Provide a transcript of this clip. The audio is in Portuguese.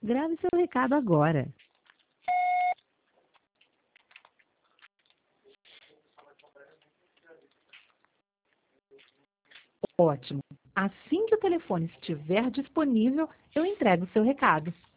Grave seu recado agora. Ótimo. Assim que o telefone estiver disponível, eu entrego o seu recado.